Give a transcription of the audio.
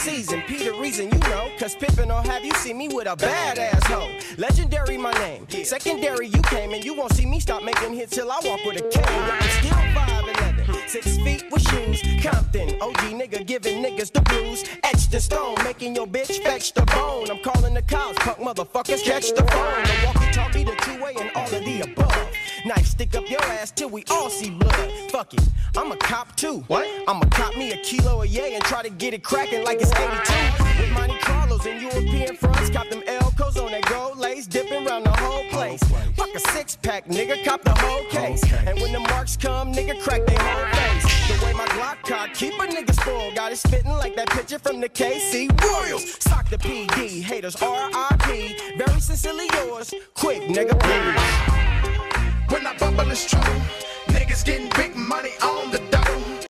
season, Peter reason, you know. Cause Pippin' or have you seen me with a badass hoe. Legendary my name, secondary you came, and you won't see me stop making hits till I walk with a cane. I'm still 5'11", 6 feet with shoes. Compton, OG nigga giving niggas the blues. Etched in stone, making your bitch fetch the bone. I'm calling the cows, punk motherfuckers, catch the phone. The walkie-talkie, the two-way, and all of the above. Knife stick up your ass till we all see blood. Fuck it, I'm a cop too. What? I'ma cop me a kilo a yay and try to get it cracking like it's 82. With Monte Carlos and European fronts, cop them Elcos on that gold lace, dipping around the whole place. Fuck a six-pack, nigga, cop the whole case. And when the marks come, nigga, crack they whole face. The way my Glock cock keep a nigga spoiled, got it spitting like that picture from the KC Royals. Sock the PD, haters R.I.P. Very sincerely yours, quick, nigga, please. When I bubble is true, niggas getting big money on the